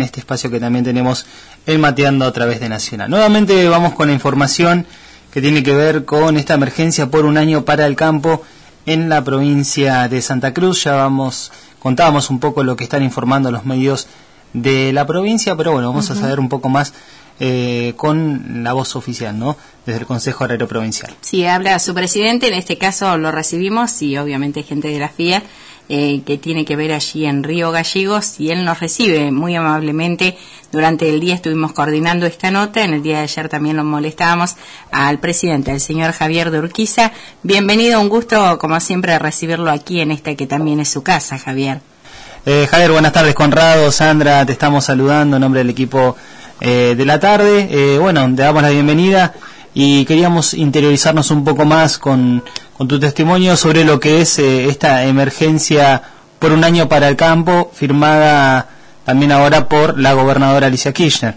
este espacio que también tenemos el Mateando a través de Nacional. Nuevamente vamos con la información que tiene que ver con esta emergencia por un año para el campo en la provincia de Santa Cruz. Ya contábamos un poco lo que están informando los medios de la provincia, pero bueno, vamos a saber un poco más con la voz oficial, ¿no? Desde el Consejo Agrario Provincial. Sí, habla su presidente, en este caso lo recibimos y obviamente gente de la FIA que tiene que ver allí en Río Gallegos, y él nos recibe muy amablemente. Durante el día estuvimos coordinando esta nota, en el día de ayer también lo molestábamos al presidente, al señor Javier de Urquiza. Bienvenido, un gusto como siempre recibirlo aquí en esta que también es su casa, Javier. Javier, buenas tardes. Conrado, Sandra, te estamos saludando en nombre del equipo de la tarde. Bueno, te damos la bienvenida y queríamos interiorizarnos un poco más con tu testimonio sobre lo que es esta emergencia por un año para el campo, firmada también ahora por la gobernadora Alicia Kirchner.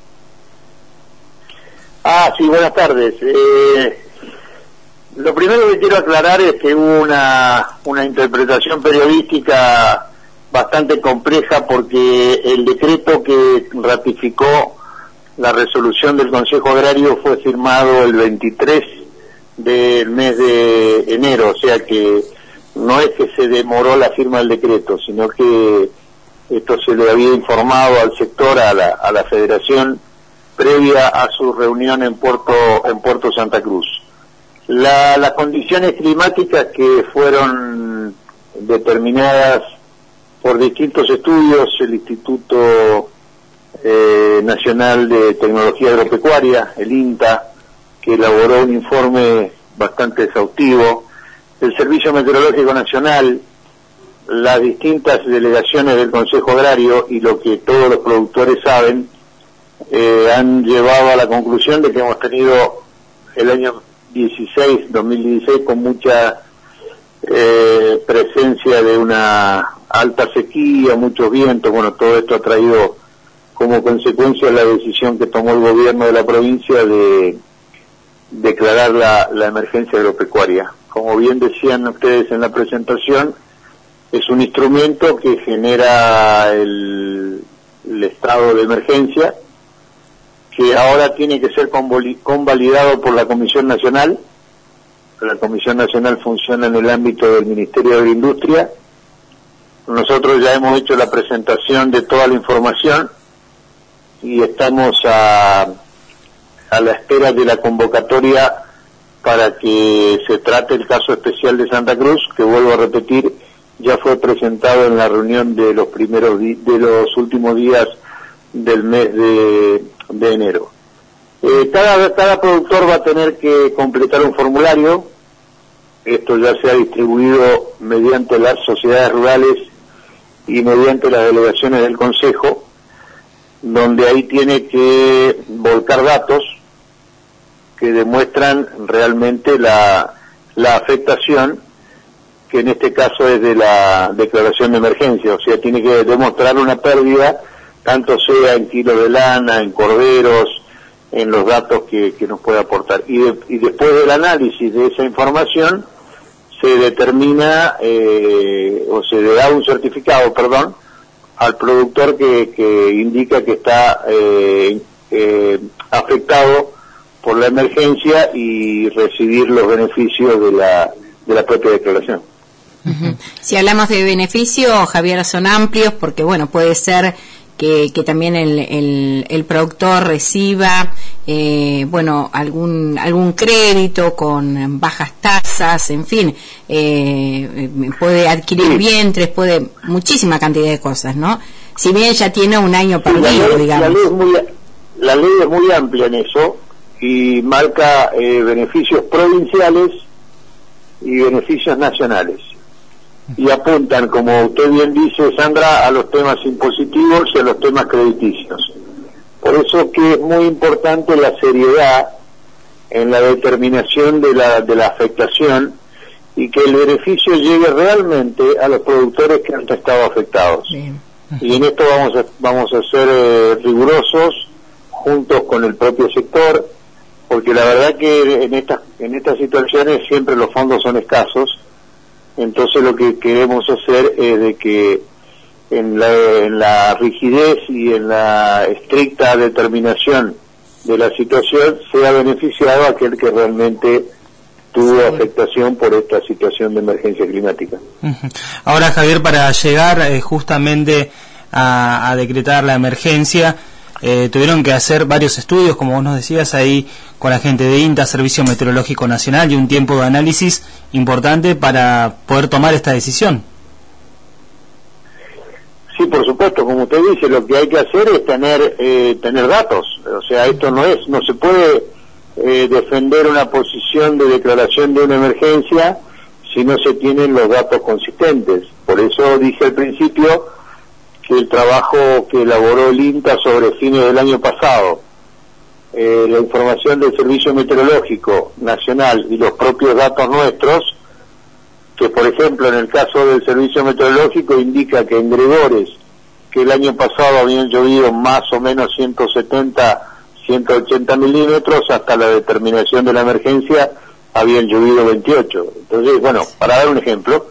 Sí, buenas tardes. Lo primero que quiero aclarar es que hubo una interpretación periodística bastante compleja, porque el decreto que ratificó la resolución del Consejo Agrario fue firmado el 23 del mes de enero, o sea que no es que se demoró la firma del decreto, sino que esto se le había informado al sector, a la Federación, previa a su reunión en Puerto Santa Cruz. Las condiciones climáticas que fueron determinadas por distintos estudios, el Instituto Nacional de Tecnología Agropecuaria, el INTA, que elaboró un informe bastante exhaustivo, el Servicio Meteorológico Nacional, las distintas delegaciones del Consejo Agrario y lo que todos los productores saben, han llevado a la conclusión de que hemos tenido el año 2016 con mucha presencia de una alta sequía, muchos vientos. Bueno, todo esto ha traído como consecuencia la decisión que tomó el gobierno de la provincia de declarar la emergencia agropecuaria. Como bien decían ustedes en la presentación, es un instrumento que genera el estado de emergencia, que ahora tiene que ser convalidado por la Comisión Nacional. La Comisión Nacional funciona en el ámbito del Ministerio de Agroindustria. Nosotros ya hemos hecho la presentación de toda la información y estamos a la espera de la convocatoria para que se trate el caso especial de Santa Cruz, que vuelvo a repetir, ya fue presentado en la reunión de los últimos días del mes de enero. Cada productor va a tener que completar un formulario. Esto ya se ha distribuido mediante las sociedades rurales y mediante las delegaciones del Consejo, donde ahí tiene que volcar datos que demuestran realmente la afectación, que en este caso es de la declaración de emergencia. O sea, tiene que demostrar una pérdida, tanto sea en kilos de lana, en corderos, en los datos que nos puede aportar. Y después del análisis de esa información, se determina o se le da un certificado, al productor que indica que está afectado por la emergencia y recibir los beneficios de la propia declaración. Si hablamos de beneficios, Javier, son amplios, porque bueno, puede ser que también el productor reciba algún crédito con bajas tasas, en fin, puede adquirir vientres, muchísima cantidad de cosas, ¿no? Si bien ya tiene un año perdido, digamos. La ley es muy amplia en eso y marca beneficios provinciales y beneficios nacionales. Y apuntan, como usted bien dice, Sandra, a los temas impositivos y a los temas crediticios. Por eso que es muy importante la seriedad en la determinación de la afectación y que el beneficio llegue realmente a los productores que han estado afectados. Bien. Y en esto vamos a ser rigurosos juntos con el propio sector, porque la verdad que en estas situaciones siempre los fondos son escasos. Entonces lo que queremos hacer es de que en la rigidez y en la estricta determinación de la situación, sea beneficiado aquel que realmente tuvo afectación por esta situación de emergencia climática. Ahora, Javier, para llegar justamente a decretar la emergencia, tuvieron que hacer varios estudios, como vos nos decías, ahí con la gente de INTA, Servicio Meteorológico Nacional, y un tiempo de análisis importante para poder tomar esta decisión. Sí, por supuesto, como usted dice, lo que hay que hacer es tener datos. O sea, esto no se puede defender una posición de declaración de una emergencia si no se tienen los datos consistentes. Por eso dije al principio que el trabajo que elaboró el INTA sobre fines del año pasado, la información del Servicio Meteorológico Nacional y los propios datos nuestros, que por ejemplo en el caso del Servicio Meteorológico indica que en Gregores, que el año pasado habían llovido más o menos 170, 180 milímetros, hasta la determinación de la emergencia habían llovido 28. Entonces, bueno, para dar un ejemplo,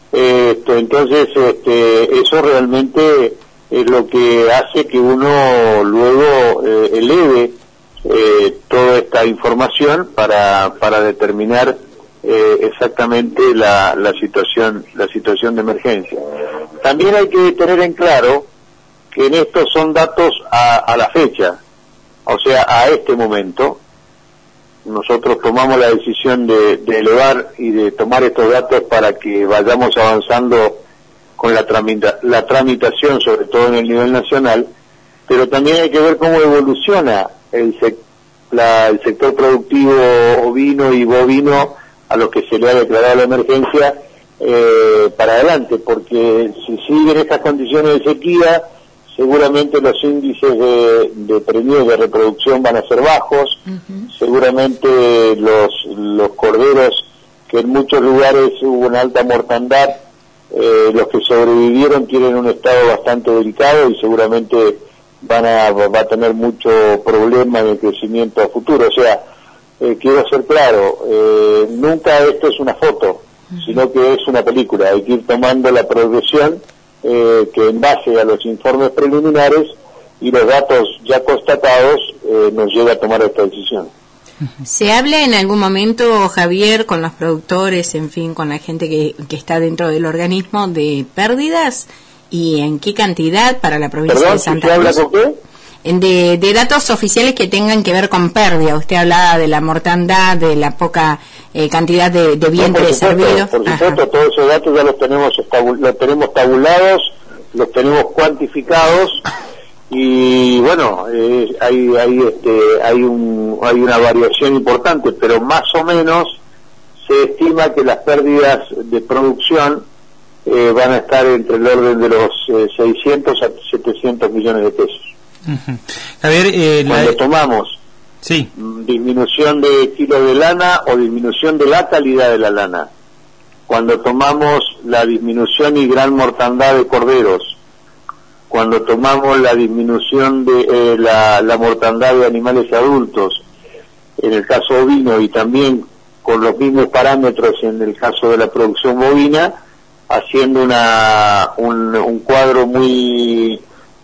entonces eso realmente es lo que hace que uno luego eleve toda esta información para determinar exactamente la situación de emergencia. También hay que tener en claro que en estos son datos a la fecha, o sea, a este momento. Nosotros tomamos la decisión de elevar y de tomar estos datos para que vayamos avanzando con la tramitación, sobre todo en el nivel nacional, pero también hay que ver cómo evoluciona el sector productivo ovino y bovino a los que se le ha declarado la emergencia para adelante, porque si siguen estas condiciones de sequía, seguramente los índices de premios de reproducción van a ser bajos, seguramente los corderos, que en muchos lugares hubo una alta mortandad, los que sobrevivieron tienen un estado bastante delicado y seguramente va a tener mucho problema en el crecimiento a futuro. O sea, quiero ser claro, nunca esto es una foto, sino que es una película. Hay que ir tomando la progresión que en base a los informes preliminares y los datos ya constatados nos lleva a tomar esta decisión. ¿Se habla en algún momento, Javier, con los productores, en fin, con la gente que está dentro del organismo, de pérdidas? ¿Y en qué cantidad para la provincia de Santa Cruz? ¿Se habla con qué? De datos oficiales que tengan que ver con pérdida. Usted hablaba de la mortandad, de la poca cantidad de vientre servido. Por supuesto, todos esos datos ya los tenemos tabulados, los tenemos cuantificados, y bueno, hay una variación importante, pero más o menos se estima que las pérdidas de producción van a estar entre el orden de los 600 a 700 millones de pesos. Javier, cuando tomamos disminución de kilos de lana o disminución de la calidad de la lana, cuando tomamos la disminución y gran mortandad de corderos, cuando tomamos la disminución de la mortandad de animales adultos, en el caso ovino, y también con los mismos parámetros en el caso de la producción bovina, haciendo un cuadro muy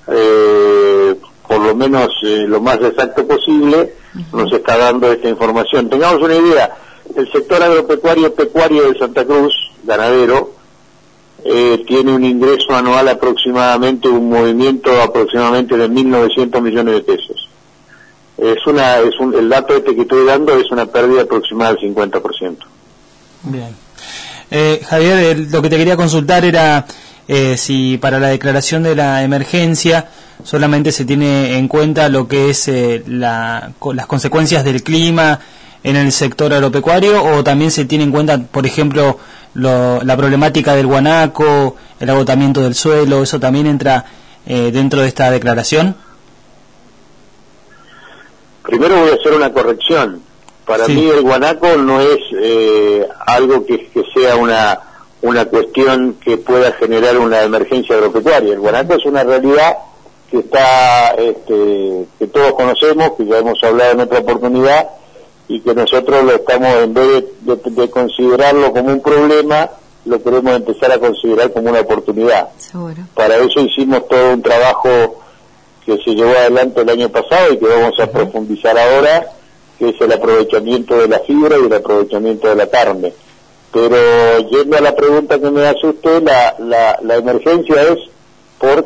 por lo menos lo más exacto posible, nos está dando esta información. Tengamos una idea, el sector agropecuario pecuario de Santa Cruz, ganadero, tiene un ingreso anual aproximadamente, un movimiento aproximadamente de 1.900 millones de pesos. El dato que estoy dando es una pérdida aproximada del 50%. Bien. Javier, lo que te quería consultar era si para la declaración de la emergencia solamente se tiene en cuenta lo que es las consecuencias del clima en el sector agropecuario, o también se tiene en cuenta, por ejemplo, la problemática del guanaco, el agotamiento del suelo. ¿Eso también entra dentro de esta declaración? Primero voy a hacer una corrección. Para mí el guanaco no es algo que sea una cuestión que pueda generar una emergencia agropecuaria. El guanaco es una realidad que está que todos conocemos, que ya hemos hablado en otra oportunidad, y que nosotros lo estamos, en vez de considerarlo como un problema, lo queremos empezar a considerar como una oportunidad. Seguro. Para eso hicimos todo un trabajo que se llevó adelante el año pasado y que vamos a profundizar ahora, que es el aprovechamiento de la fibra y el aprovechamiento de la carne. Pero yendo a la pregunta que me hace usted, la emergencia es por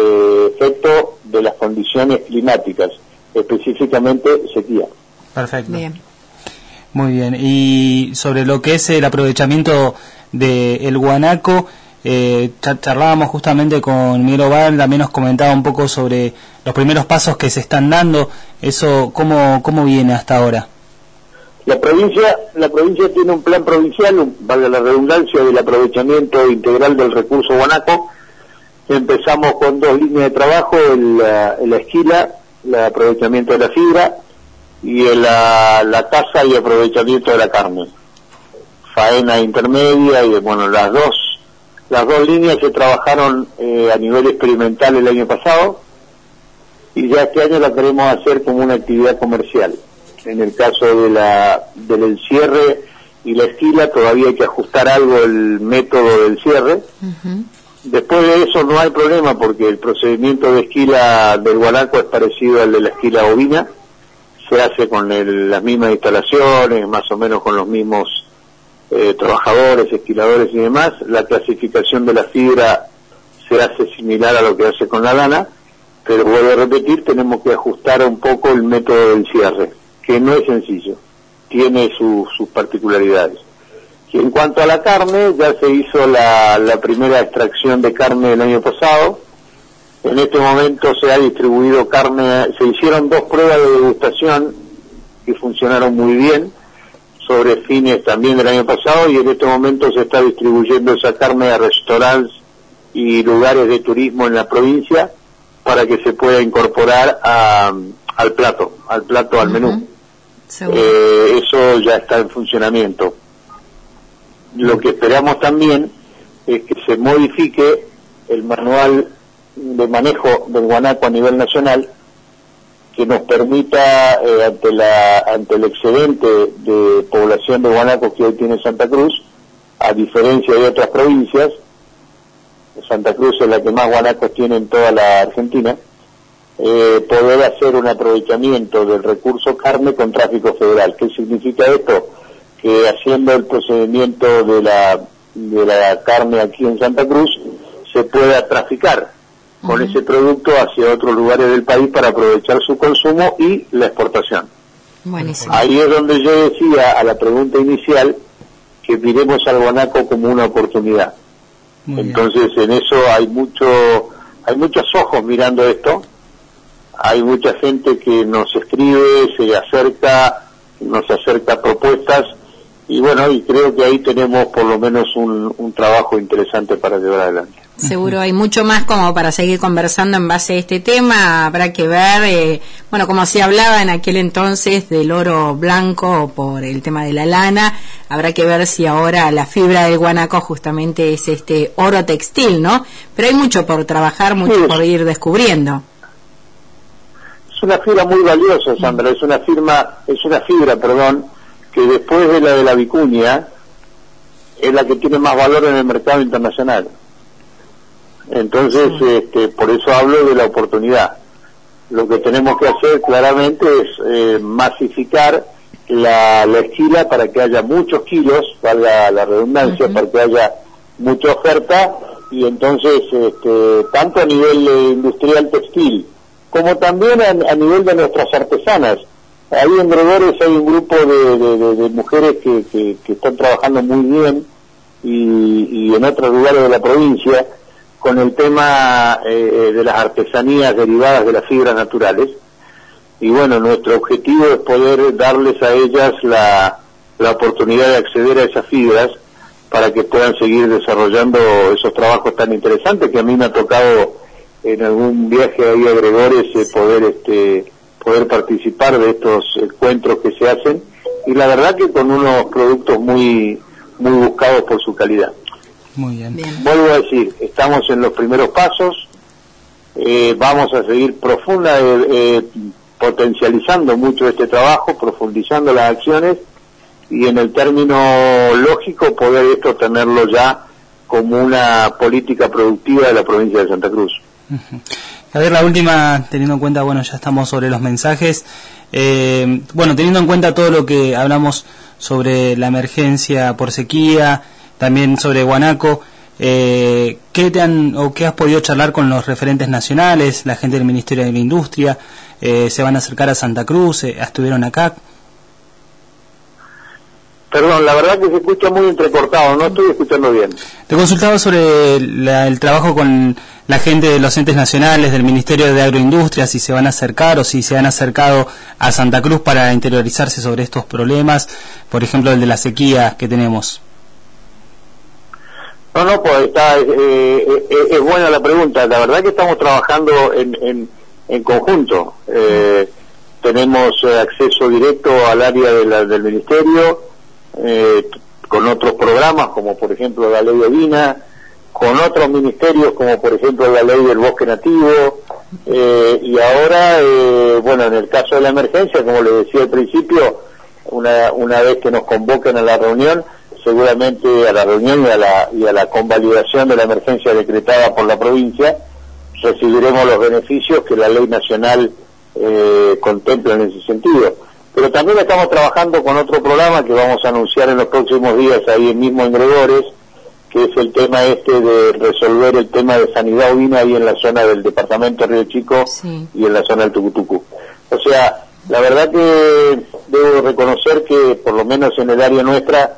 efecto de las condiciones climáticas, específicamente sequía. Perfecto. Bien. Muy bien. Y sobre lo que es el aprovechamiento del guanaco, charlábamos justamente con Miguel Oval, también nos comentaba un poco sobre los primeros pasos que se están dando. Eso, ¿cómo viene hasta ahora? La provincia tiene un plan provincial, valga la redundancia, del aprovechamiento integral del recurso guanaco. Empezamos con 2 líneas de trabajo, la esquila, el aprovechamiento de la fibra, y la caza y aprovechamiento de la carne. Faena intermedia, y bueno, las dos líneas se trabajaron a nivel experimental el año pasado, y ya este año la queremos hacer como una actividad comercial. En el caso del cierre y la esquila todavía hay que ajustar algo el método del cierre. Después de eso no hay problema, porque el procedimiento de esquila del guanaco es parecido al de la esquila ovina, se hace con las mismas instalaciones, más o menos con los mismos trabajadores, esquiladores y demás. La clasificación de la fibra se hace similar a lo que hace con la lana, pero vuelvo a repetir, tenemos que ajustar un poco el método del cierre, que no es sencillo, tiene sus particularidades. Y en cuanto a la carne, ya se hizo la primera extracción de carne el año pasado. En este momento se ha distribuido carne, se hicieron 2 pruebas de degustación que funcionaron muy bien, sobre fines también del año pasado, y en este momento se está distribuyendo esa carne a restaurantes y lugares de turismo en la provincia para que se pueda incorporar al plato, al menú. Eso ya está en funcionamiento. Lo que esperamos también es que se modifique el manual de manejo del guanaco a nivel nacional, que nos permita, ante el excedente de población de guanaco que hoy tiene Santa Cruz, a diferencia de otras provincias, Santa Cruz es la que más guanacos tiene en toda la Argentina, poder hacer un aprovechamiento del recurso carne con tráfico federal. ¿Qué significa esto? Que haciendo el procedimiento de la carne aquí en Santa Cruz, se pueda traficar con ese producto hacia otros lugares del país para aprovechar su consumo y la exportación. Buenísimo. Ahí es donde yo decía a la pregunta inicial que miremos al guanaco como una oportunidad. Entonces en eso hay muchos ojos mirando esto, hay mucha gente que nos escribe, nos acerca propuestas, y bueno, y creo que ahí tenemos por lo menos un trabajo interesante para llevar adelante. Seguro hay mucho más como para seguir conversando en base a este tema. Habrá que ver, como se hablaba en aquel entonces del oro blanco por el tema de la lana, habrá que ver si ahora la fibra del guanaco justamente es este oro textil, ¿no? Pero hay mucho por trabajar, mucho por ir descubriendo. Es una fibra muy valiosa, Sandra, es una fibra, que después de la vicuña es la que tiene más valor en el mercado internacional. Entonces, por eso hablo de la oportunidad. Lo que tenemos que hacer claramente es masificar la esquila para que haya muchos kilos, valga la redundancia, para que haya mucha oferta, y entonces, tanto a nivel industrial textil, como también a nivel de nuestras artesanas. Ahí en Gregores hay un grupo de mujeres que están trabajando muy bien, y en otros lugares de la provincia, con el tema de las artesanías derivadas de las fibras naturales. Y bueno, nuestro objetivo es poder darles a ellas la oportunidad de acceder a esas fibras para que puedan seguir desarrollando esos trabajos tan interesantes que a mí me ha tocado en algún viaje ahí a Gregores poder participar de estos encuentros que se hacen, y la verdad que con unos productos muy buscados por su calidad. Muy bien. Vuelvo a decir, estamos en los primeros pasos, vamos a seguir potencializando mucho este trabajo, profundizando las acciones, y en el término lógico poder tenerlo ya como una política productiva de la provincia de Santa Cruz. A ver, la última, teniendo en cuenta, bueno, ya estamos sobre los mensajes, bueno, teniendo en cuenta todo lo que hablamos sobre la emergencia por sequía, también sobre Guanaco, ¿qué has podido charlar con los referentes nacionales, la gente del Ministerio de la Industria? ¿Se van a acercar a Santa Cruz? ¿Estuvieron acá? Perdón, la verdad que se escucha muy entrecortado, no estoy escuchando bien. Te consultaba sobre el trabajo con la gente de los entes nacionales, del Ministerio de Agroindustria, si se van a acercar o si se han acercado a Santa Cruz para interiorizarse sobre estos problemas, por ejemplo el de la sequía que tenemos. No, pues es buena la pregunta. La verdad que estamos trabajando en conjunto. Tenemos acceso directo al área del Ministerio, con otros programas como por ejemplo la ley ovina, con otros ministerios como por ejemplo la ley del bosque nativo, y ahora bueno, en el caso de la emergencia, como le decía al principio, una vez que nos convoquen a la reunión, seguramente a la reunión y a la convalidación de la emergencia decretada por la provincia, recibiremos los beneficios que la ley nacional contempla en ese sentido. Pero también estamos trabajando con otro programa que vamos a anunciar en los próximos días ahí mismo en Gregores, que es el tema de resolver el tema de sanidad ovina ahí en la zona del departamento de Río Chico, sí, y en la zona del Tucutucu. O sea, la verdad que debo reconocer que por lo menos en el área nuestra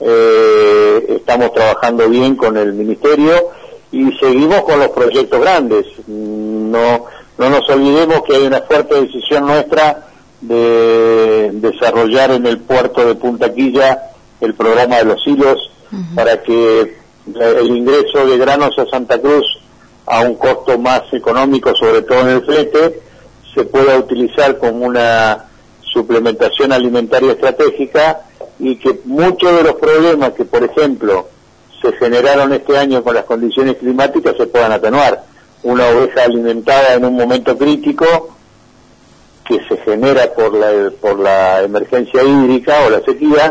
estamos trabajando bien con el Ministerio y seguimos con los proyectos grandes. No nos olvidemos que hay una fuerte decisión nuestra de desarrollar en el puerto de Punta Quilla el programa de los hilos, para que el ingreso de granos a Santa Cruz a un costo más económico, sobre todo en el flete, se pueda utilizar como una suplementación alimentaria estratégica, y que muchos de los problemas que, por ejemplo, se generaron este año con las condiciones climáticas se puedan atenuar. Una oveja alimentada en un momento crítico que se genera por la emergencia hídrica o la sequía,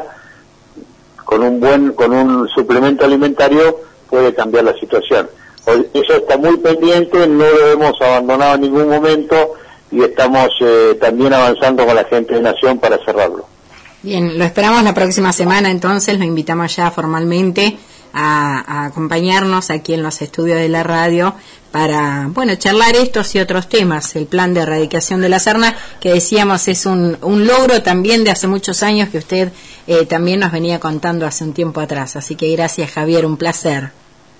con un suplemento alimentario puede cambiar la situación. Eso está muy pendiente, no lo hemos abandonado en ningún momento y estamos también avanzando con la gente de Nación para cerrarlo. Bien, lo esperamos la próxima semana, entonces lo invitamos ya formalmente a acompañarnos aquí en los estudios de la radio para, bueno, charlar estos y otros temas. El plan de erradicación de la sarna, que decíamos es un logro también de hace muchos años que usted también nos venía contando hace un tiempo atrás. Así que gracias, Javier, un placer.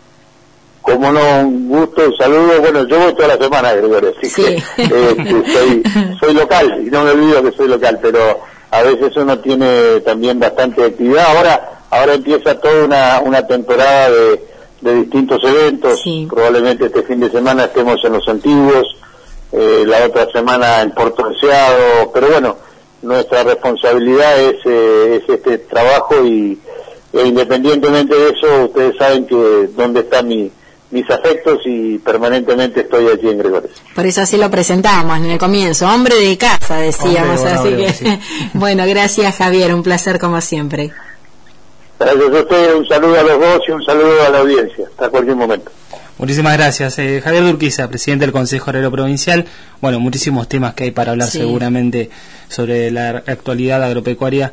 Como no, un gusto, un saludo. Bueno, yo voy toda la semana, Gregorio, así sí, que soy local, y no me olvido que soy local, pero a veces uno tiene también bastante actividad. Ahora empieza toda una temporada de distintos eventos. Sí. Probablemente este fin de semana estemos en Los Antiguos, la otra semana en Puerto Deseado, pero bueno, nuestra responsabilidad es este trabajo y independientemente de eso, ustedes saben que dónde están mis afectos y permanentemente estoy allí en Gregores. Por eso así lo presentábamos en el comienzo, hombre de casa, decíamos, así que sí. Bueno, gracias, Javier, un placer como siempre. Gracias a ustedes, un saludo a los dos y un saludo a la audiencia, hasta cualquier momento. Muchísimas gracias. Javier Durquiza, presidente del Consejo Agrario Provincial. Bueno, muchísimos temas que hay para hablar seguramente sobre la actualidad agropecuaria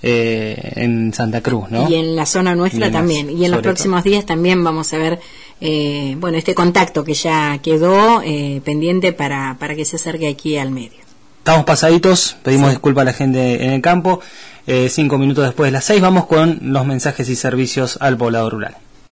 en Santa Cruz, ¿no? Y en la zona nuestra también. Y en los próximos días también vamos a ver bueno, este contacto que ya quedó pendiente para que se acerque aquí al medio. Estamos pasaditos, pedimos disculpas a la gente en el campo. 5 minutos después de las 6 vamos con los mensajes y servicios al poblador rural.